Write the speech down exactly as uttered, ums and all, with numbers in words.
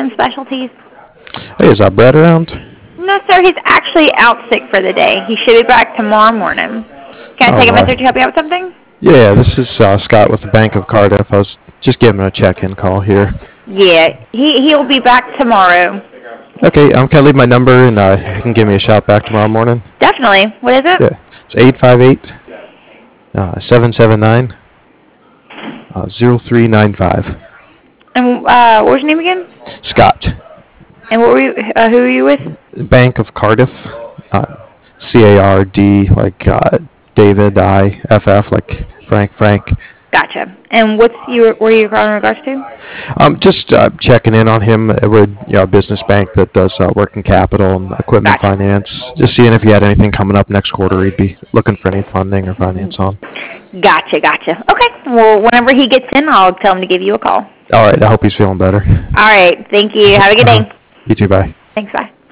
Tim Specialties? Hey, is that Brad around? No, sir. He's actually out sick for the day. He should be back tomorrow morning. Can I Oh, take a uh, message to help you out with something? yeah, this is uh, Scott with the Bank of Cardiff. I was just giving a check-in call here. Yeah, he he'll be back tomorrow. Okay, um, can I leave my number and uh, you can give me a shout back tomorrow morning? Definitely. What is it? Yeah, it's eight five eight, seven seven nine, zero three nine five. And uh, what was your name again? Scott. And what were you? Uh, who were you with? Bank of Cardiff. Uh, C A R D, like uh, David, I, F F, like Frank, Frank. Gotcha. And what's you were you calling in regards to? Um, just uh, checking in on him. We're you know, a business bank that does uh, working capital and equipment Gotcha. finance. Just seeing if he had anything coming up next quarter he'd be looking for any funding or finance on. Gotcha, gotcha. Okay. Well, whenever he gets in, I'll tell him to give you a call. All right. I hope he's feeling better. All right. Thank you. Have a good day. You too. Bye. Thanks. Bye.